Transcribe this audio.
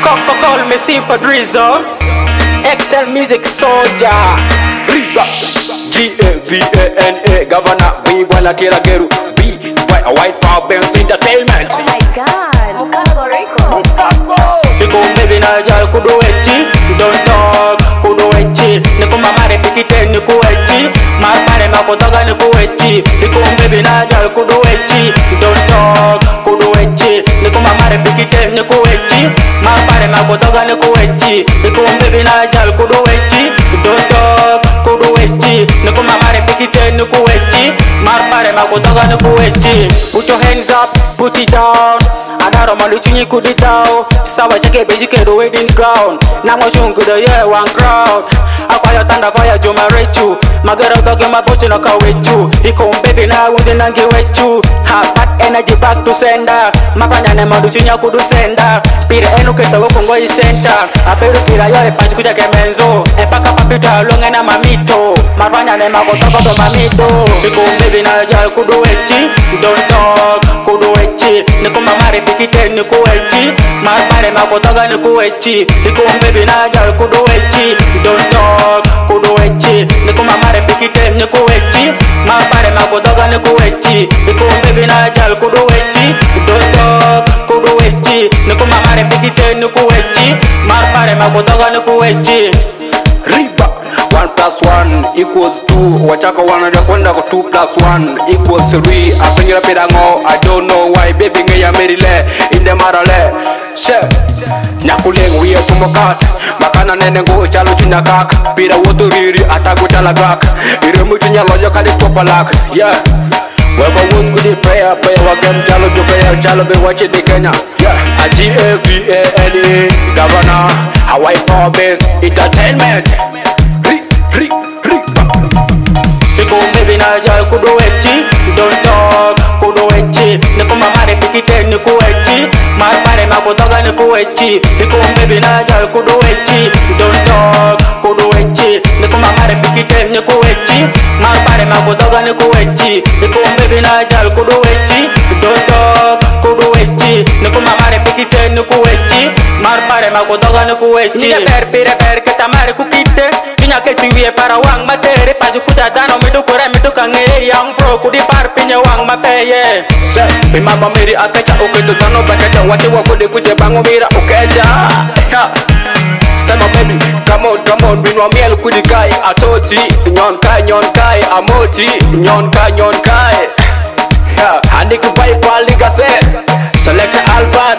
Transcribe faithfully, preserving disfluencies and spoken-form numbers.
Coco call me Super Drizzle, X L Music Soldier, Riba, G A V A N A, Governor, B Wala Tira Geru, B White Power Bands Entertainment. Oh my God, Mukago Rico. Iko baby na jal kudo echi, don't talk kudo echi. Niku mamare pikite niku echi, mapare makotoga niku echi. Iko baby na jal kudo echi, don't talk kudo echi. Niku mamare pikite niku echi, mapare makotoga niku echi. Iko baby na jal kudo echi, don't talk kudo echi. Niku mamare pikite niku echi, mapare makotoga niku echi. Put your hands up, put it down. Adaro maluchini kuditao sawa cheke bejike do wedding ground nango shungu do yeah one crowd akwaya tanda fire juma rechu magara doge maboche no kawechu iko mbebe na unde nangi wechu ha bad energy back to sender mapanya ne maluchinya kudu sender pire enu keto ko ngoi center aperu kira yo e panchu kuja kemenzo e paka papita longa na mamito mapanya ne makotoka do mamito iko mbebe na jal kudu wechi don't talk kudu wechi niko mamare pikite niku echi mapare makotoga niku echi iko mbebe na jal kudu echi don't talk kudu echi niku mamare pikite niku echi mapare makotoga niku echi iko mbebe na jal kudu echi don't talk kudu echi niku mamare pikite niku echi mapare makotoga niku echi. Riba one plus one equals two. Wachaka wanaja kwenda kwa two plus one equals three. Apengira pedango, I don't know why. Baby ngeya merile, inde marale. She, nyakuleng wiye tumokat. Makana nene ngo chalo china kak. Pira woto riri atago chala grak. Iremu chinya lojo kadi topalak. Yeah. Weka wood kudi paya paya wagem chalo jo paya chalo be wache de Kenya. Yeah. A G A V A N A Governor, Hawaii Power Bands Entertainment. Iko mbebe na jal kudo echi, don't talk kudo echi. Niku mamare pikite niku echi, mapare makotoga niku echi. Iko mbebe na jal kudo echi, don't talk kudo echi. Niku mamare pikite niku echi, mapare makotoga niku echi. Iko mbebe na jal kudo echi, don't talk kudo echi. Niku mamare pikite niku echi, mapare makotoga niku echi. Nige per pire per ketamare kukite. Ke tiwie para wang matere paju kuta dano midu kure midu kange yang pro kudi par pinye wang mapeye se mi mama miri akacha ukedo dano bakacha wati wakode kuje bango mira ukecha Sema baby come on come on binwa miel kudi kai atoti nyon kai nyon kai amoti nyon kai nyon kai Handi kubai pali gase Select Albert